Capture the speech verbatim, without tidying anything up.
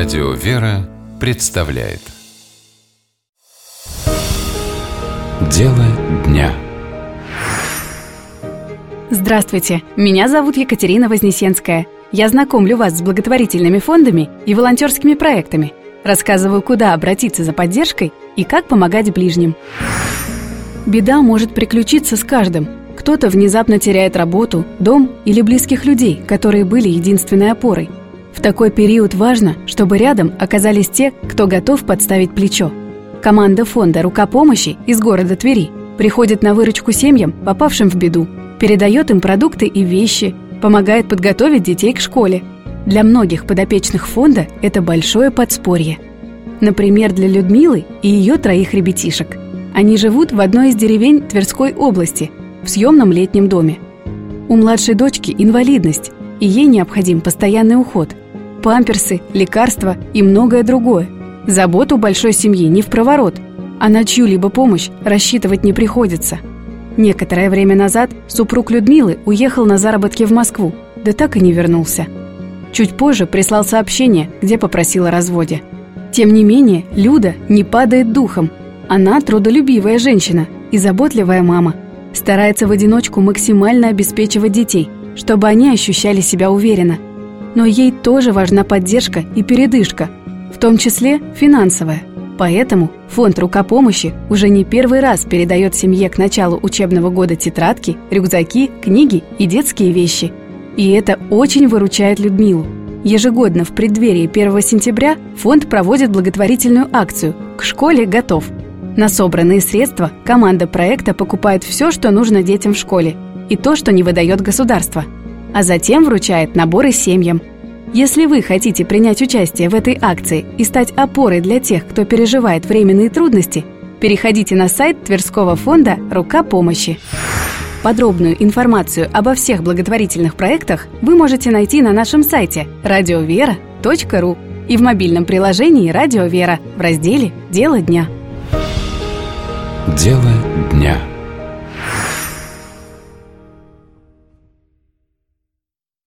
Радио «Вера» представляет Дело дня. Здравствуйте, меня зовут Екатерина Вознесенская. Я знакомлю вас с благотворительными фондами и волонтерскими проектами. Рассказываю, куда обратиться за поддержкой и как помогать ближним. Беда может приключиться с каждым. Кто-то внезапно теряет работу, дом или близких людей, которые были единственной опорой. В такой период важно, чтобы рядом оказались те, кто готов подставить плечо. Команда фонда «Рука помощи» из города Твери приходит на выручку семьям, попавшим в беду, передает им продукты и вещи, помогает подготовить детей к школе. Для многих подопечных фонда это большое подспорье. Например, для Людмилы и ее троих ребятишек. Они живут в одной из деревень Тверской области, в съемном летнем доме. У младшей дочки инвалидность, и ей необходим постоянный уход. Памперсы, лекарства и многое другое. Забот у большой семьи не впроворот, а на чью-либо помощь рассчитывать не приходится. Некоторое время назад супруг Людмилы уехал на заработки в Москву, да так и не вернулся. Чуть позже прислал сообщение, где попросил о разводе. Тем не менее, Люда не падает духом. Она трудолюбивая женщина и заботливая мама. Старается в одиночку максимально обеспечивать детей, чтобы они ощущали себя уверенно. Но ей тоже важна поддержка и передышка, в том числе финансовая. Поэтому фонд «Рука помощи» уже не первый раз передает семье к началу учебного года тетрадки, рюкзаки, книги и детские вещи. И это очень выручает Людмилу. Ежегодно в преддверии первого сентября фонд проводит благотворительную акцию «К школе готов». На собранные средства команда проекта покупает все, что нужно детям в школе, и то, что не выдает государство, а затем вручает наборы семьям. Если вы хотите принять участие в этой акции и стать опорой для тех, кто переживает временные трудности, переходите на сайт Тверского фонда «Рука помощи». Подробную информацию обо всех благотворительных проектах вы можете найти на нашем сайте радио вера точка ру и в мобильном приложении «Радио Вера» в разделе «Дело дня». Дело дня.